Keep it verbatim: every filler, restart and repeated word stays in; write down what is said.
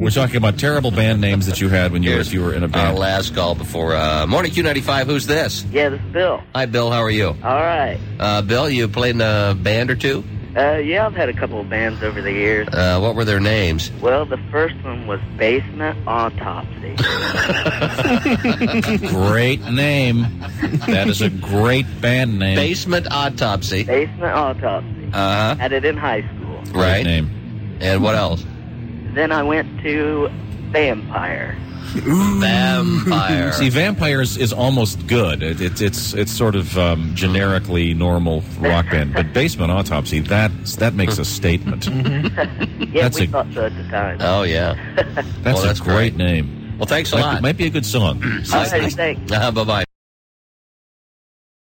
We're talking about terrible band names that you had when you were, if you were in a Our band. last call before uh, Morning Q ninety-five. Who's this? Yeah, this is Bill. Hi, Bill. How are you? All right. Uh, Bill, you played in a band or two? Uh, yeah, I've had a couple of bands over the years. Uh, what were their names? Well, the first one was Basement Autopsy. Great name. That is a great band name. Basement Autopsy. Basement Autopsy. Uh-huh. Had it in high school. Great Right. name. And what else? Then I went to Vampire. Vampire. See, Vampires is almost good. It, it, it's it's sort of um, generically normal rock band, but Basement Autopsy, that that makes a statement. Yeah, That's we a- thought so at the time. Oh, yeah. That's Well, that's a great great. name. Well, thanks a Might lot. be, might be a good song. All right, thanks. Uh, bye-bye.